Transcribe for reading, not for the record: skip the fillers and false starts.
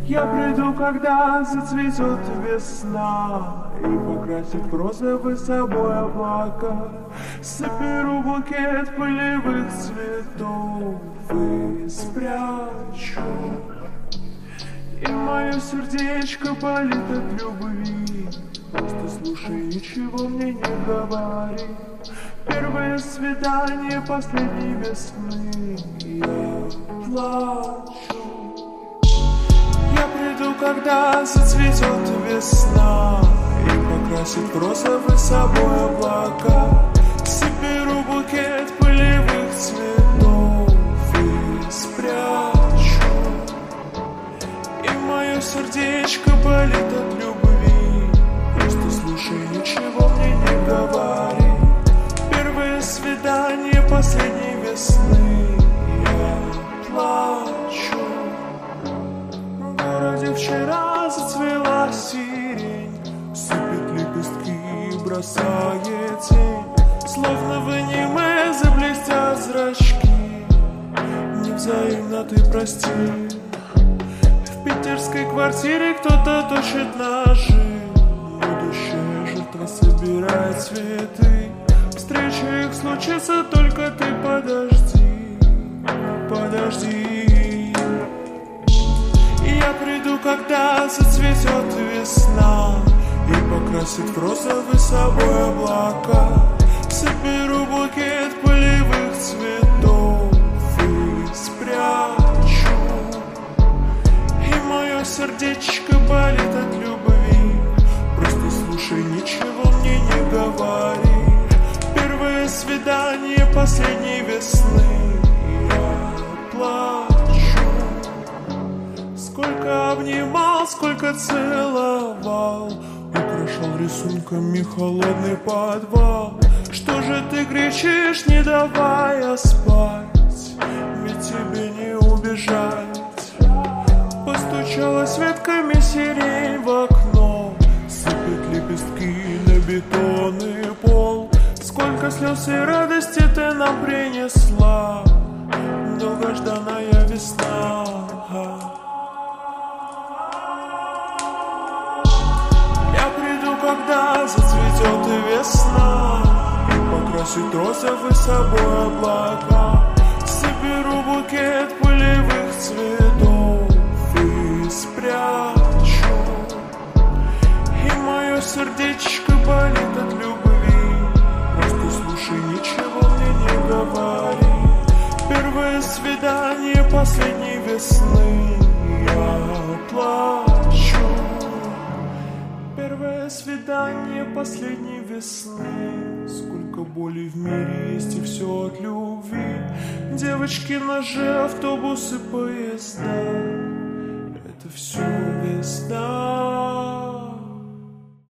Я приду, когда зацветет весна и покрасит в розовый собой облака. Соберу букет полевых цветов и спрячу. И мое сердечко болит от любви. Просто слушай, ничего мне не говори. Первое свидание последней весны. Я плачу. Я приду, когда зацветет весна и покрасит в розовый собой облака. Соберу букет полевых цветов и спрячу. И мое сердечко болит от любви. Просто слушай, ничего мне не говори. Первое свидание последней весны. Я плачу. В городе вчера зацвела сирень, сыпет лепестки и бросает тень. Словно в аниме заблестят зрачки. Невзаимно ты прости. В питерской квартире кто-то точит ножи. Будущая жертва собирает цветы. Встреча их случится, только ты подожди. Подожди. Я приду, когда зацветет весна и покрасит в розовый собой облака. Соберу букет полевых цветов и спрячу. И мое сердечко болит от любви. Просто слушай, ничего мне не говори. Первое свидание последней весны. Я плачу. Сколько обнимал, сколько целовал, украшал рисунками холодный подвал. Что же ты кричишь, не давая спать? Ведь тебе не убежать. Постучалась ветками сирень в окно. Сыпят лепестки на бетонный пол. Сколько слез и радости ты нам принесла, долгожданная весна. Я приду, когда зацветет весна и покрасит розовый собой облака. Соберу букет полевых цветов и спрячу. И мое сердечко болит от любви. Просто слушай, ничего мне не говори. Первое свидание последней весны. Я плачу. Первое свидание последней весны. Сколько боли в мире есть, и все от любви. Девочки, ножи, автобусы, поезда.